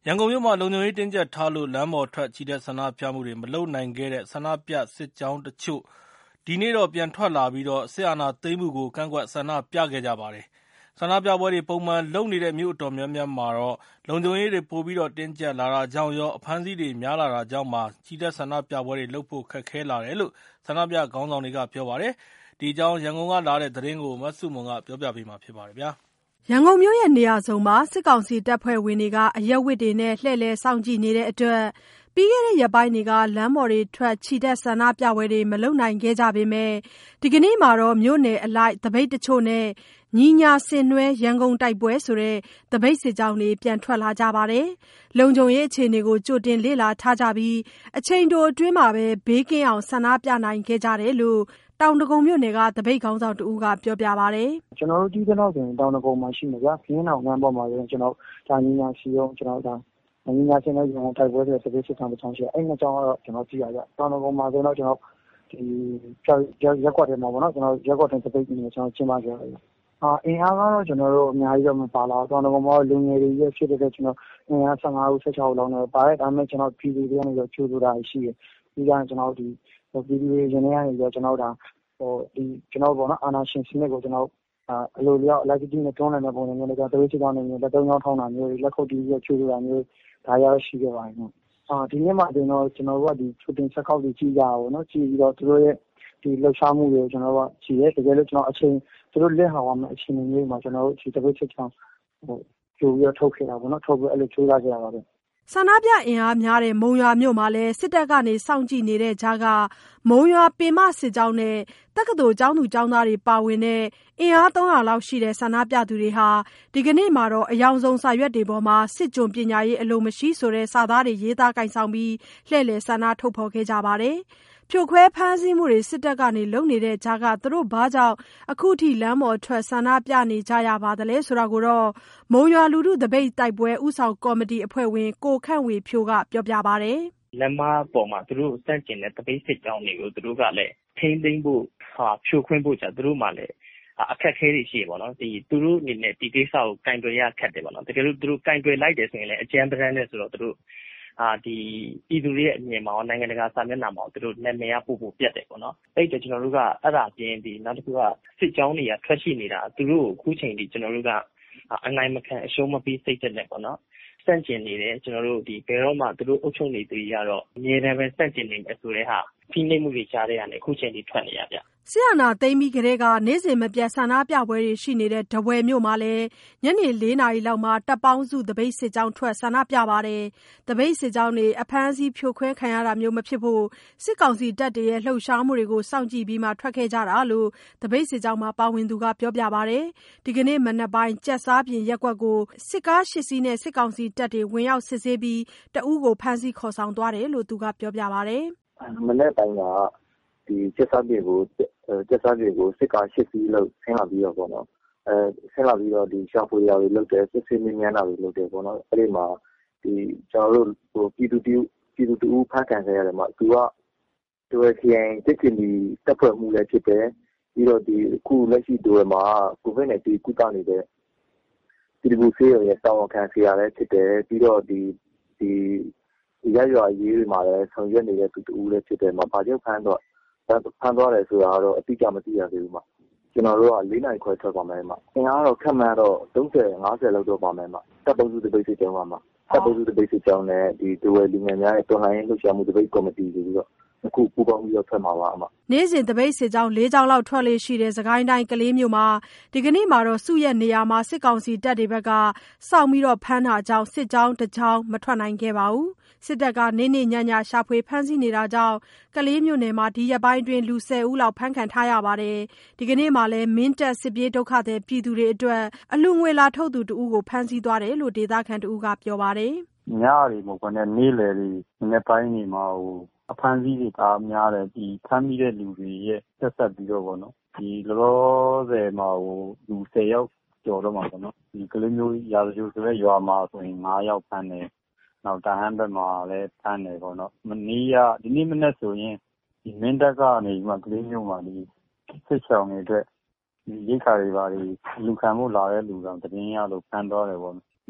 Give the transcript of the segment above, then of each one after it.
ရန်ကုန်မြို့မှာလုံခြုံရေးတင်းကျပ်ထားလို့လမ်းပေါ်ထွက်ချီတက်ဆန္ဒပြမှုတွေမလုပ်နိုင်ခဲ့တဲ့ဆန္ဒပြစစ်ကြောင်းတချို့ဒီနေ့တော့ပြန်ထွက်လာပြီးစစ်အာဏာသိမ်းမှုကိုကန့်ကွက်ဆန္ဒပြခဲ့ကြပါတယ်။ဆန္ဒပြပွဲတွေပုံမှန်လုပ်နေတဲ့မြို့အတော်များများမှာတော့လုံခြုံရေးတွေပိုပြီးတင်းကျပ်လာတာကြောင့်ရောအဖမ်းအဆီးတွေများလာတာကြောင့်ပါချီတက်ဆန္ဒပြပွဲတွေလုပ်ဖို့ခက်ခဲလာတယ်လို့ဆန္ဒပြခေါင်းဆောင်တွေကပြောပါတယ်။ဒီအကြောင်းရန်ကုန်ကလာတဲ့သတင်းကိုမဆုမွန်ကပြောပြပေးမှာဖြစ်ပါတယ်ဗျာ။ရန်ကုန်မြို့နေရာစုံမှာစစ်ကောင်စီတပ်ဖွဲ့ဝင်တွေကအရပ်ဝတ်တွေနဲ့လှည့်လည်စောင့်ကြည့်နေတဲ့အတွက်ပြီးခဲ့တဲ့ရက်ပိုင်းတွေကလမ်းပေါ်ထွက်ချီတက်ဆန္ဒပြပွဲတွေမလုပ်နိုင်ခဲ့ကြပေမဲ့ဒီကနေ့မှာတော့မြို့နယ်အလိုက်သပိတ်တချို့နဲ့ညီညာဆင်နွှဲရန်ကုန်တိုက်ပွဲဆိုတဲ့သပိတ်စစ်ကြောင်းတွေပြန်ထွက်လာကြပါတယ်။လုံခြုံရေးအခြေအနေကိုကြိုတင်လေ့လာထားကြပြီးအချိန်တိုအတွင်းဘေးကင်းအောင်ဆန္ဒပြနိုင်ခဲ့ကြတယ်လို့တောင်ဒဂုံမြို့နယ်ကသပိတ်ခေါင်းဆောင်တဦးကပြောပြပါတယ်။ကျွန်တော်တို့ဒီကနောက်ဆိုရင်တောင်ဒဂုံမှာရှိနေကြခင်းအောင်လမ်းပေါ်မှာဆိုရင်ကျွန်တော်ဒါညီညာစီရုံကျွန်တော်ဒါညီညာစင်တဲ့ရန်ကုန်တိုက်ပွဲဆိုတဲ့သပိတ်စစ်ကြောင်းတစ်ချောင်းရှိတယ်။အဲ့နှစ်ချောင်းကတော့ကျွန်တော်ကြည့်ရကြတောင်ဒဂုံမှာဆိုတော့ကျွန်တော်ဒီရက်ကွက်ထဲမှာပေါ့နော်ကျွန်တော်ရက်ကွက်ထဲသပိတ်ကြီးနဲ့ကျွန်တော်ကျင်းပကြရတယ်။အင်အားကတော့ကျွန်တော်တို့အများကြီးတော့မပါလာတောင်ဒဂုံမှာလူငယ်တွေရဲ့ဖြစ်တဲ့ကျွန်တော်အင်အား15ဦး16ဦးလောက်နဲ့ပါတယ်ဒါပေမဲ့ကျွန်တော်ပြည်သူတွေကနေတော့ကျိုးလို့တာရှိတယ်။ဒီကကျွန်တော်ဒီပြည်သူတွေရင်းနေရနေတော့ကျွန်တော်ဒါဒီကျွန်တော်ပေါ့နော်အာဏာရှင်စနစ်ကိုကျွန်တော်အလိုလျောက်လိုက်ကြည့်နေတွန်းနေတဲ့ပုံစံမျိုးတွေတော့တဝိချေကောင်းနေမျိုးလက်သုံးချောင်းထောင်းတာမျိုးတွေလက်ခုပ်တီးပြီးချွေးတာမျိုးဒါရရှိခဲ့ပါတယ်နော်ဒီနေ့မှကျွန်တော်တို့ကဒီချူတင်ဆက်ခောက်တွေကြည့်ကြအောင်နော်ကြည့်ပြီးတော့သူတို့ရဲ့ဒီလှုပ်ရှားမှုတွေကိုကျွန်တော်တို့ကကြည့်ရဲတကယ်လို့ကျွန်တော်အချိန်သူတို့လက်ဟောင်းမှာအချိန်မျိုးမှာကျွန်တော်တို့ဒီတပိတ်ချက်ချောင်းကြိုပြီးတော့ထုတ်ခဲ့တာပေါ့နော်ထုတ်ပြီးအဲ့လိုချိုးလာကြရပါတယ်ဆန္ဒပြအင်အားများတဲ့မုံရွာမြို့မှာလည်းစစ်တပ်ကနေစောင့်ကြည့်နေတဲ့ကြားကမုံရွာပင်မစစ်ကြောင်းနဲ့တက္ကသိုလ်ကျောင်းသူကျောင်းသားတွေပါဝင်တဲ့အင်အား300လောက်ရှိတဲ့ဆန္ဒပြသူတွေဟာဒီကနေ့မှာတော့အယောင်စုံစာရွက်တွေပေါ်မှာစစ်ကျွန်ပညာရေးအလိုမရှိဆိုတဲ့စာသားတွေရေးသားကိုင်ဆောင်ပြီးလှည့်လည်ဆန္ဒထုတ်ဖော်ခဲ့ကြပါတယ်။ဖြိုခွဲဖမ်းဆီးမှုတွေစစ်တပ်ကလုပ်နေတဲ့ကြားကသူတို့ဘာကြောင့်အခုထိလမ်းပေါ်ထွက်ဆန္ဒပြနေကြရပါသလဲဆိုတာကိုတော့မုံရွာလူထုသပိတ်တိုက်ပွဲဥဆောင်ကော်မတီအဖွဲ့ဝင်ကိုခန့်ဝေဖြိုးကပြောပြပါတယ်။လမ်းမပေါ်မှာသူတို့စန့်ကျင်တဲ့သပိတ်စစ်ကြောင်းတွေကိုသူတို့ကလည်းထိန်းသိမ်းဖို့ဖြိုခွင်းဖို့သူတို့မှလည်းအခက်အခဲတွေရှိရပါတော့သူတို့အနေနဲ့ဒီကိစ္စကိုကင်တွယ်ရခက်တယ်ပေါ့နော်တကယ်လို့သူတို့ကင်တွယ်လိုက်တယ်ဆိုရင်လည်းအကြမ်းပတမ်းနဲ့ဆိုတော့သူတို့ဒီပြည်သူတွေရဲ့အမြင်မှာနိုင်ငံတကာစာမျက်နှာမှာသူတို့နာမည်ပို့ပြတ်တယ်ပေါ့နော်အဲ့တော့ကျွန်တော်တို့ကအဲ့ဒါပြင်ဒီနောက်တစ်ခုကစစ်ကြောင်းတွေကထွက်ရှိနေတာသူတို့ကိုအခုချိန်ထိကျွန်တော်တို့ကအနိုင်မခံအရှုံးမပေးစိတ်သက်နဲ့ပေါ့နော်စန့်ကျင်နေတယ်ကျွန်တော်တို့ဒီဘယ်တော့မှသူတို့အုပ်ချုပ်နေသူတွေကတော့အမြဲတမ်းပဲစန့်ကျင်နေမယ်ဆိုတဲ့ဟာဖိနှိပ်မှုတွေကြားတဲ့ကနေအခုချိန်ထိထွက်နေရဗျစစ်အာဏာသိမ်းပြီးကတည်းကနေ့စဉ်မပြတ်ဆန္ဒပြပွဲတွေရှိနေတဲ့ထားဝယ်မြို့မှာလည်းညနေ4နာရီလောက်မှာတပ်ပေါင်းစုသပိတ်စစ်ကြောင်းထွက်ဆန္ဒပြပါတယ်။သပိတ်စစ်ကြောင်းတွေအဖမ်းအဆီးဖြိုခွဲခံရတာမျိုးမဖြစ်ဖို့စစ်ကောင်စီတပ်တွေရဲ့လှုပ်ရှားမှုတွေကိုစောင့်ကြည့်ပြီးမှထွက်ခဲ့ကြတာလို့သပိတ်စစ်ကြောင်းမှာပါဝင်သူကပြောပြပါတယ်။ဒီကနေ့မနက်ပိုင်းကြက်စားပြင်ရက်ကွက်ကိုစစ်ကား8စီးနဲ့စစ်ကောင်စီတပ်တွေဝင်ရောက်စစ်ဆေးပြီးတအူးကိုဖမ်းဆီးခေါ်ဆောင်သွားတယ်လို့သူကပြောပြပါတယ်။မနေ့ပိုင်းကဒီကျက်စားပြေကိုစစ်ကား8စီးလောက်ဆင်းလာပြီးတော့ပေါ့နော်ဆင်းလာပြီးတော့ဒီရှာဖွေရာတွေလုပ်တယ်စစ်ဆေးမြန်းတာတွေလုပ်တယ်ပေါ့နော်အဲ့ဒီမှာဒီကျွန်တော်တို့ပြည်သူတူဖမ်းခံခဲ့ရတယ်မှာသူကတို့ခရိုင်စစ်ကင်ဒီတပ်ဖွဲ့မှုလည်းဖြစ်တယ်ပြီးတော့ဒီအခုလက်ရှိတို့မှာကိုဗစ်နဲ့ဒီကုသနေတဲ့ဒီဘူဆေးရဲ့တောင်းခံဆရာလည်းဖြစ်တယ်ပြီးတော့ဒီရရွာရေးတွေမှာလည်းဆောင်ရွက်နေတဲ့သူတူလည်းဖြစ်တယ်မှာဘာကြောင့်ဖမ်းသွားတယ်ဆိုတာတော့အတိအကျမသိရသေးဘူးမှာကျွန်တော်တို့က4နိုင်ခွဲထွက်ပါမယ်မှာအင်အားတော့ခက်မှန်းတော့30 50လောက်တော့ပါမယ်မှာတပ်ပုံစုတပိတ်စစ်ကြောင်းမှာတပ်ပုံစုတပိတ်စစ်ကြောင်းနဲ့ဒီဒဝဲလူငယ်များရဲ့တော်လှန်ရေးလှုပ်ရှားမှုတပိတ်ကော်မတီဆိုပြီးတော့အခုပူပေါင်းပြီးတော့ထွက်မှာပါအမနေ့စဉ်တပိတ်စစ်ကြောင်း4ကြောင်းလောက်ထွက်လေရှိတဲ့စကိုင်းတိုင်းကလေးမြို့မှာဒီကနေ့မှာတော့စုရက်နေရာမှာစစ်ကောင်စီတပ်တွေဘက်ကစောင့်ပြီးတော့ဖမ်းတာကြောင့်စစ်ကြောင်းတစ်ကြောင်းမထွက်နိုင်ခဲ့ပါဘူးစစ်တပ်ကနေ့ညရှာဖွေဖမ်းဆီးနေတာကြောင့်ကလေးမြို့နယ်မှာဒီရက်ပိုင်းအတွင်းလူ10ဦးလောက်ဖမ်းခံထားရပါတယ်ဒီကနေ့မှာလည်းမင်းတပ်စစ်ပြေးဒုက္ခသည်ပြည်သူတွေအတွက်အလူငွေလာထုတ်သူတဦးကိုဖမ်းဆီးသွားတယ်လို့ဒေသခံတဦးကပြောပါတယ်ညရီမဟုတ်ဘဲနေ့လယ်တွေနေ့ပိုင်းတွေမှာအဖမ်းဆီးတွေကားများတယ်ဒီဖမ်းမိတဲ့လူတွေရဲ့ဆက်ပြီးတော့ပေါ့နော်ဒီလောဆယ်မှာလူ10ယောက်ကျော်တော့မှာပေါ့နော်ဒီကလေးမျိုးရာဇဂိုဆိုတဲ့ရွာမှာဆိုရင်9ယောက်ဖမ်းတယ်နောက်တဟန်းဘက်မှာလည်းဖမ်းတယ်ပေါ့နော်ဒီနေ့မနေ့ဆိုရင်ဒီမင်းတပ်ကနေမှကလေးမျိုးမှာဒီစစ်ဆောင်တွေအတွက်ဒီရိတ်ခါတွေပါလူခံဖို့လာတဲ့လူတော်တင်းရလို့ဖမ်းသွားတယ်ပေါ့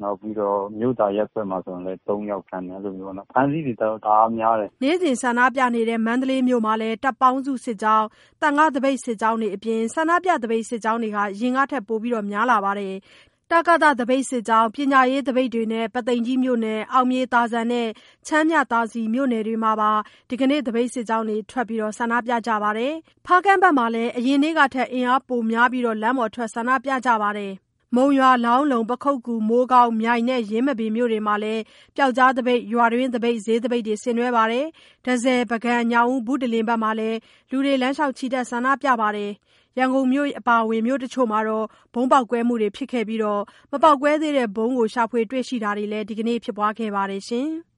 နောက်ပြီးတော့မြို့သားရပ်ကွက်မှာဆိုရင်လည်း3 ယောက်ဖမ်းတယ်လို့မျိုးနော်ဖမ်းဆီးတွေတော့ဒါများတယ်နေ့စဉ်ဆန္ဒပြနေတဲ့မန္တလေးမြို့မှာလည်းတပ်ပေါင်းစုစစ်ကြောင်းတန်ခါးသပိတ်စစ်ကြောင်းတွေအပြင်ဆန္ဒပြသပိတ်စစ်ကြောင်းတွေကရင်ကထက်ပိုပြီးများလာပါတယ်တကသသပိတ်စစ်ကြောင်းပညာရေးသပိတ်တွေနဲ့ပသိမ်ကြီးမြို့နယ်အောင်မြေသာဇံနဲ့ချမ်းမြသာစီမြို့နယ်တွေမှာပါဒီကနေ့သပိတ်စစ်ကြောင်းတွေထွက်ပြီးဆန္ဒပြကြပါတယ်ဖားကန့်ဘက်မှာလည်းအရင်နေ့ကထက်အင်အားပိုများပြီးလမ်းပေါ်ထွက်ဆန္ဒပြကြပါတယ်မုံရွာလောင်းလုံပခုတ်ကူမိုးကောင်းမြိုင်နဲ့ရင်းမပင်မြို့တွေမှာလည်းပျောက်ကြားသပိတ်ရွာတွင်းသပိတ်ဈေးသပိတ်တွေဆင်နွှဲပါတယ်။ဒဇယ်ပကံညောင်ဦးဘူးတလင်ဘက်မှာလည်းလူတွေလမ်းလျှောက်ချီတက်ဆန္ဒပြပါတယ်။ရန်ကုန်မြို့အပါအဝင်မြို့တချို့မှာတော့ဗုံးပေါက်ကွဲမှုတွေဖြစ်ခဲ့ပြီးမပေါက်ကွဲသေးတဲ့ဗုံးကိုရှာဖွေတွေ့ရှိတာတွေလည်းဒီကနေ့ဖြစ်ပွားခဲ့ပါတယ်ရှင်။